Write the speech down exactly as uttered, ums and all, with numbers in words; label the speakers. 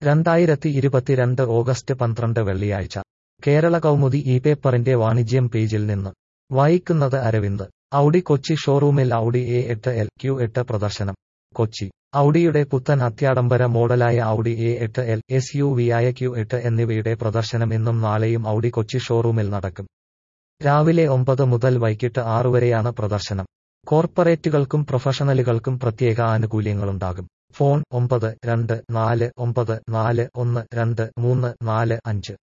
Speaker 1: രണ്ടായിരത്തി ഇരുപത്തിരണ്ട് ഓഗസ്റ്റ് പന്ത്രണ്ട് വെള്ളിയാഴ്ച കേരള കൗമുദി ഈ പേപ്പറിന്റെ വാണിജ്യം പേജിൽ നിന്ന് വായിക്കുന്നത് അരവിന്ദ്. ഔഡി കൊച്ചി ഷോറൂമിൽ ഔഡി എ എട്ട് എൽ ക്യു എട്ട് പ്രദർശനം. കൊച്ചി. ഔഡിയുടെ പുത്തൻ അത്യാഡംബര മോഡലായ ഔഡി എ എട്ട് എൽ, എസ് യു വിയായ ക്യു എട്ട് എന്നിവയുടെ പ്രദർശനം ഇന്നും നാളെയും ഔഡി കൊച്ചി ഷോറൂമിൽ നടക്കും. രാവിലെ ഒമ്പത് മുതൽ വൈകിട്ട് ആറ് വരെയാണ് പ്രദർശനം. കോർപ്പറേറ്റുകൾക്കും പ്രൊഫഷണലുകൾക്കും പ്രത്യേക ആനുകൂല്യങ്ങളുണ്ടാകും. ഫോൺ ഒമ്പത് രണ്ട് നാല് ഒമ്പത് നാല് ഒന്ന് രണ്ട് മൂന്ന് നാല് അഞ്ച്.